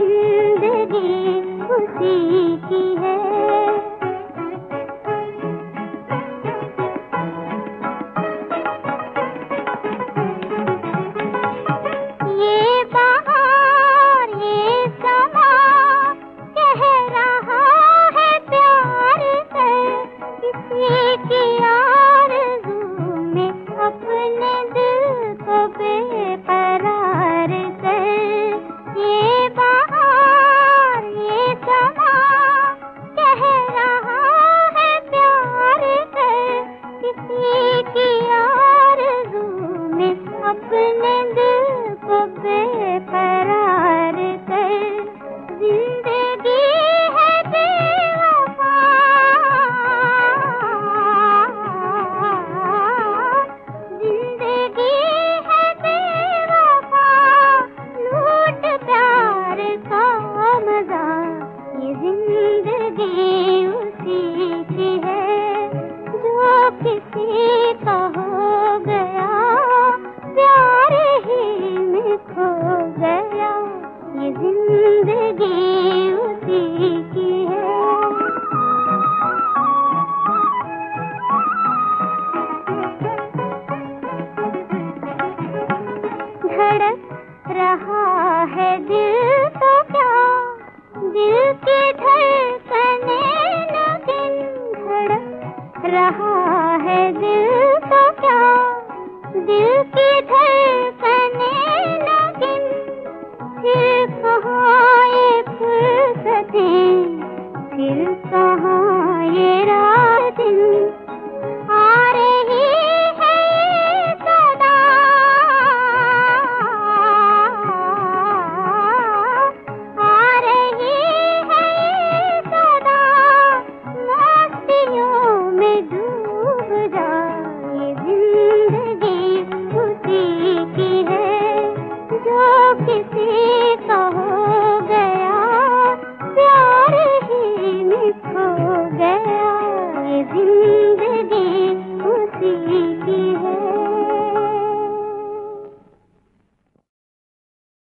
जिंदगी उसी की है। ये बहार ये समा कह रहा है प्यार से, किसी की आरज़ू में अपने दिल को बेकरार कर। ये बहार ये समा कह रहा है प्यार से, किसी की आरज़ू में अपने दिल को बेकरार कर। जिंदगी है बेवफा, जिंदगी है बेवफा, लूट प्यार का मजा। ये जिंदगी उसी की है जो किसी का हो गया, प्यार ही में खो गया। ये जिंदगी उसी की है। धड़क रहा है दिल तो क्या, दिल की धड़कने लेकिन धड़क रहा है दिल तो क्या, दिल की धड़कने लेकिन फिर कहाँ ये फुर्सतें, फिर कहाँ ये रातें। आ रही है ये सदा, आ रही है ये सदा, मस्तियों में डूब जा। ये जिंदगी उसी की है जो किसी